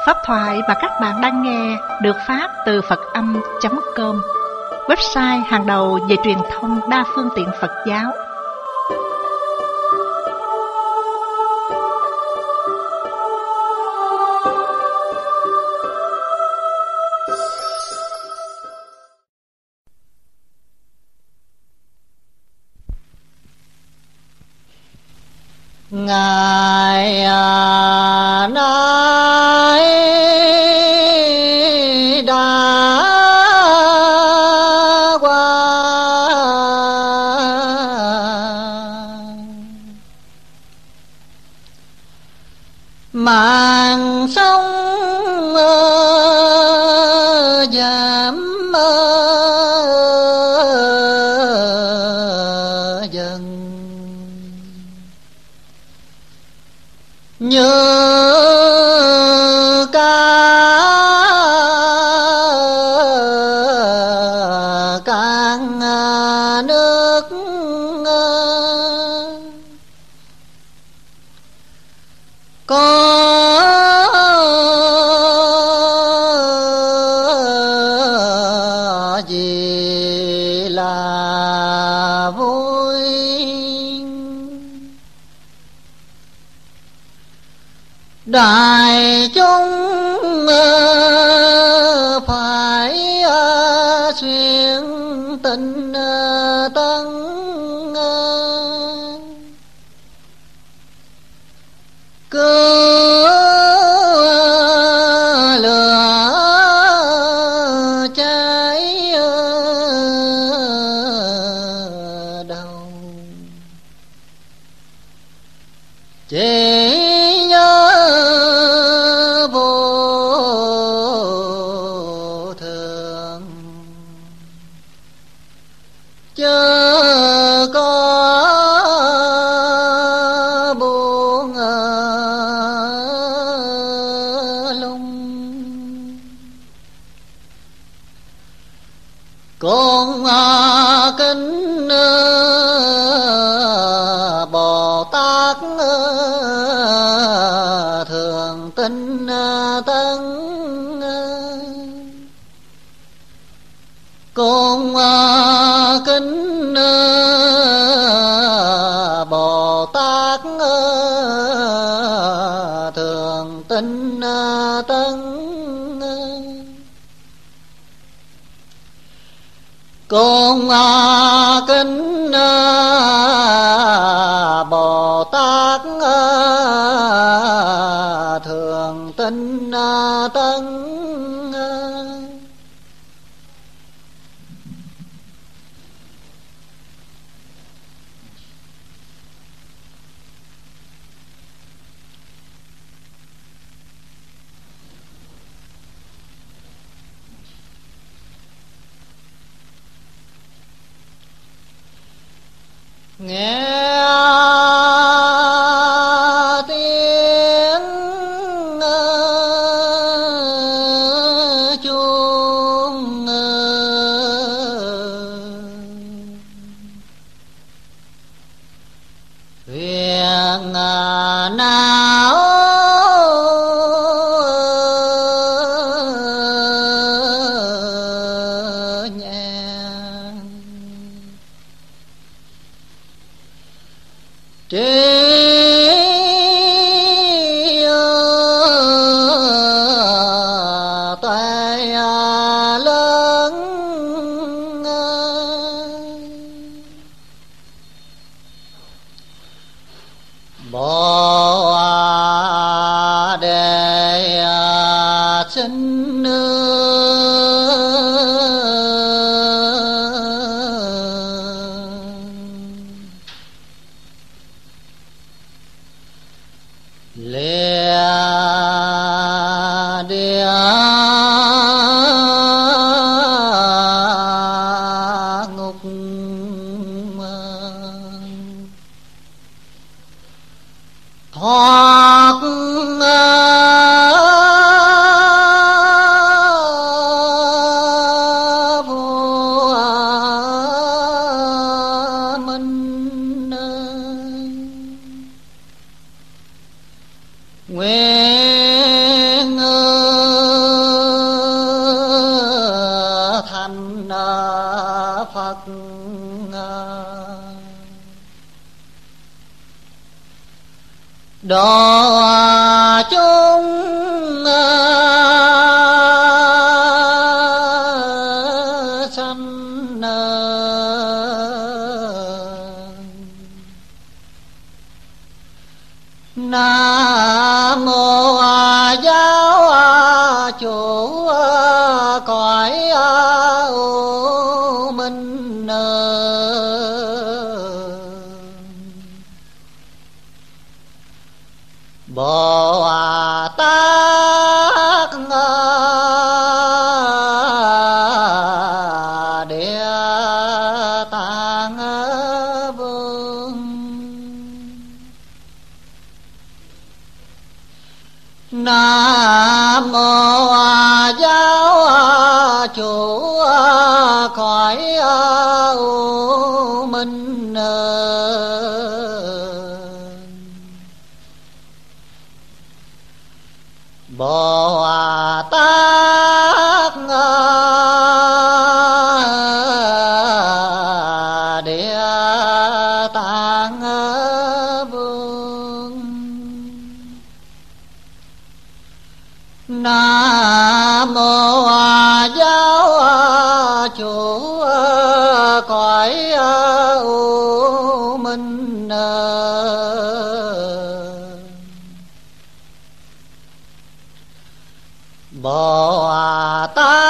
Pháp thoại mà các bạn đang nghe được phát từ Phật-âm.com, website hàng đầu về truyền thông đa phương tiện Phật giáo. Ngài nay đã qua, màn sông giảm dần, như cạn nước có gì là vui. Đại chúng phải xuyên tinh tấn, cứ lửa cháy đầu, chỉ nhớ vô thường, chớ có buông lung. Con kính Bồ Tát thường tinh tấn, con kính Bồ Tát thường tinh tấn, con kính Bồ Tát thường tinh tấn. Nghe tiếng chuông phiền não trí tuệ lớn, Bồ Đề xin lìa địa ngục, thoát vô minh, nguyện độ chúng sanh. Nam mô giáo chủ cõi u minh. Bồ Tát Địa Tạng Vương. Nam mô giáo chủ cõi u minh. Bồ Tát Địa Tạng Vương. Nam mô giáo chủ cõi u minh. Bồ Tát